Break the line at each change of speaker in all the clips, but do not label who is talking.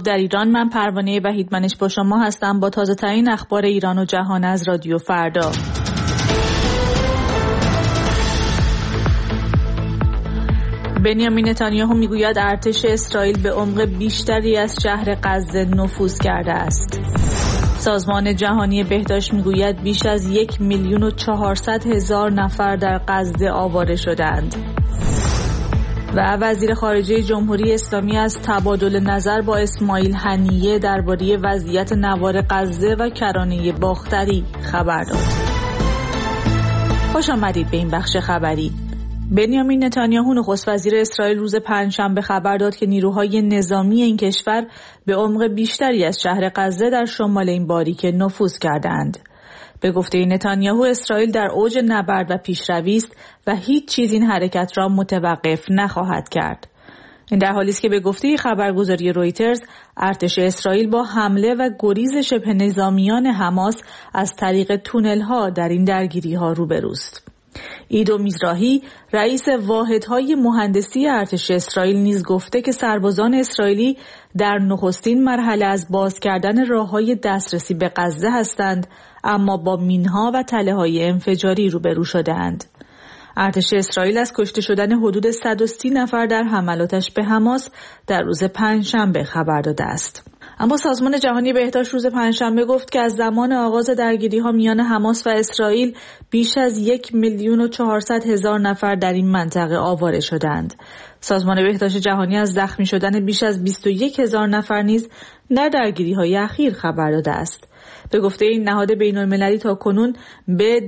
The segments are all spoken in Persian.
در ایران. من پروانه وحیدمنش با شما هستم با تازه ترین اخبار ایران و جهان از رادیو فردا. بنیامین نتانیاهو میگوید ارتش اسرائیل به عمق بیشتری از شهر غزه نفوذ کرده است. سازمان جهانی بهداشت میگوید بیش از 1,400,000 نفر در غزه آواره شدند. و وزیر خارجه جمهوری اسلامی از تبادل نظر با اسماعیل هنیه درباره وضعیت نوار غزه و کرانه باختری خبر داد. خوش آمدید به این بخش خبری. بنیامین نتانیاهو نخست وزیر اسرائیل روز پنجشنبه خبر داد که نیروهای نظامی این کشور به عمق بیشتری از شهر غزه در شمال این باریکه نفوذ کردند. به گفته نتانیاهو اسرائیل در اوج نبرد و پیشروی است و هیچ چیز این حرکت را متوقف نخواهد کرد. این در حالی است که به گفته خبرگزاری رویترز ارتش اسرائیل با حمله و گریز شبه نظامیان حماس از طریق تونل‌ها در این درگیری‌ها روبروست. ایدو میزراهی رئیس واحدهای مهندسی ارتش اسرائیل نیز گفته که سربازان اسرائیلی در نخستین مرحله از باز کردن راه‌های دسترسی به غزه هستند، اما با مینها و تله‌های انفجاری روبرو شده‌اند. ارتش اسرائیل از کشته شدن حدود 130 نفر در حملاتش به حماس در روز پنجشنبه خبر داده است. اما سازمان جهانی بهداشت روز پنجشنبه گفت که از زمان آغاز درگیری‌ها میان حماس و اسرائیل بیش از 1,400,000 نفر در این منطقه آواره شدند. سازمان بهداشت جهانی از زخمی شدن بیش از 21,000 نفر نیز در درگیری‌های اخیر خبر داده است. به گفته این نهاد بین‌المللی تاکنون به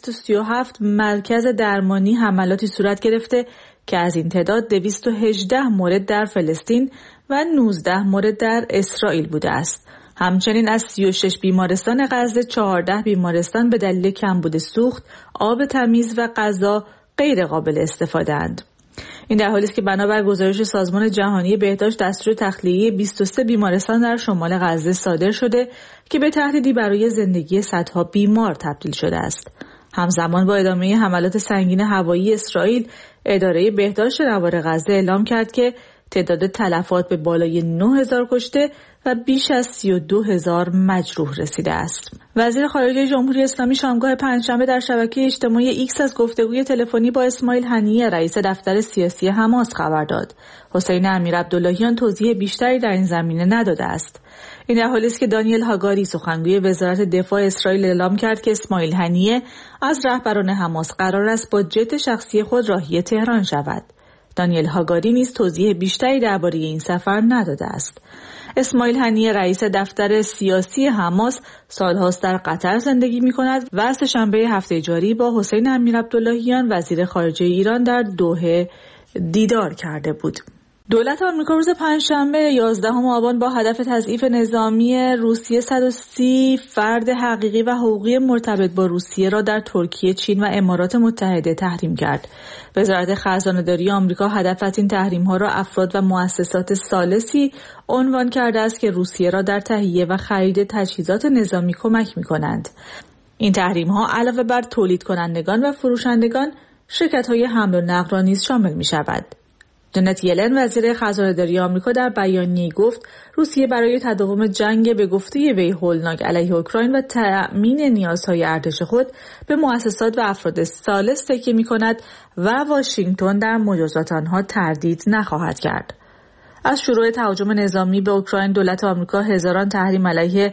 237 مرکز درمانی حملاتی صورت گرفته که از این تعداد 218 مورد در فلسطین و 19 مورد در اسرائیل بوده است. همچنین از 36 بیمارستان غزه 14 بیمارستان به دلیل کمبود سوخت، آب تمیز و غذا غیر قابل استفاده اند. این در حالی است که بنابر گزارش سازمان جهانی بهداشت دستور تخلیه 23 بیمارستان در شمال غزه صادر شده که به تهدیدی برای زندگی صدها بیمار تبدیل شده است. همزمان با ادامه حملات سنگین هوایی اسرائیل، اداره بهداشت نوار غزه اعلام کرد که تعداد تلفات به بالای 9,000 کشته و بیش از 32,000 مجروح رسیده است. وزیر خارجه جمهوری اسلامی شامگاه پنجشنبه در شبکه اجتماعی ایکس از گفتگوی تلفنی با اسماعیل هنیه رئیس دفتر سیاسی حماس خبر داد. حسین امیرعبداللهیان توضیح بیشتری در این زمینه نداده است. این در حالی است که دانیل هاگاری سخنگوی وزارت دفاع اسرائیل اعلام کرد که اسماعیل هنیه از رهبران حماس قرار است با جت شخصی خود راهی تهران شود. دانیل هاگاری نیز توضیح بیشتری درباره این سفر نداده است. اسماعیل هنیه رئیس دفتر سیاسی حماس سالهاست در قطر زندگی می‌کند و سه‌شنبه هفته جاری با حسین امیرعبداللهیان وزیر خارجه ایران در دوحه دیدار کرده بود. دولت آمریکا روز پنجشنبه 11 آبان با هدف تضعیف نظامی روسیه 130 فرد حقیقی و حقوقی مرتبط با روسیه را در ترکیه، چین و امارات متحده تحریم کرد. وزارت خزانه‌داری آمریکا هدف از این تحریم‌ها را افراد و مؤسسات ثالثی عنوان کرده است که روسیه را در تهیه و خرید تجهیزات نظامی کمک می‌کنند. این تحریم‌ها علاوه بر تولید کنندگان و فروشندگان، شرکت‌های حمل و نقل را نیز شامل می‌شود. جنت یلن وزیر خزانه‌داری آمریکا در بیانیه‌ای گفت روسیه برای تداوم جنگ به گفته وی هولناک علیه اوکراین و تأمین نیازهای ارتش خود به مؤسسات و افراد ثالث تکیه می‌کند و واشنگتن در مجازات آنها تردید نخواهد کرد. از شروع تهاجم نظامی به اوکراین دولت آمریکا هزاران تحریم علیه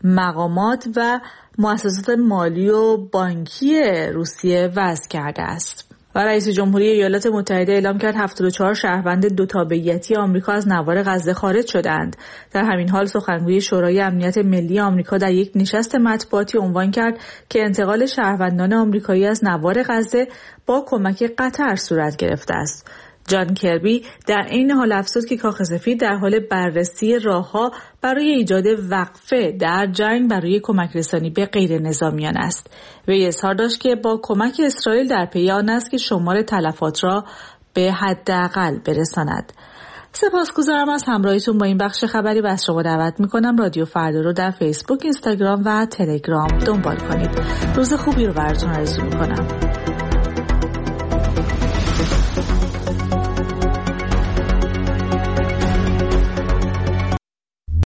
مقامات و مؤسسات مالی و بانکی روسیه وضع کرده است. و رئیس جمهوری ایالات متحده اعلام کرد 74 شهروند دو تابعیتی آمریکا از نوار غزه خارج شدند. در همین حال سخنگوی شورای امنیت ملی آمریکا در یک نشست مطبوعاتی عنوان کرد که انتقال شهروندان آمریکایی از نوار غزه با کمک قطر صورت گرفته است. جان کربی در این حال افزود که کاخ سفید در حال بررسی راه‌ها برای ایجاد وقفه در جنگ برای کمک رسانی به غیر نظامیان است. وی اظهار داشت که با کمک اسرائیل در پی آن است که شمار تلفات را به حداقل برساند. سپاسگزارم از همراهیتون با این بخش خبری و از شما دعوت می‌کنم رادیو فردا رو در فیسبوک، اینستاگرام و تلگرام دنبال کنید. روز خوبی رو براتون آرزو می‌کنم.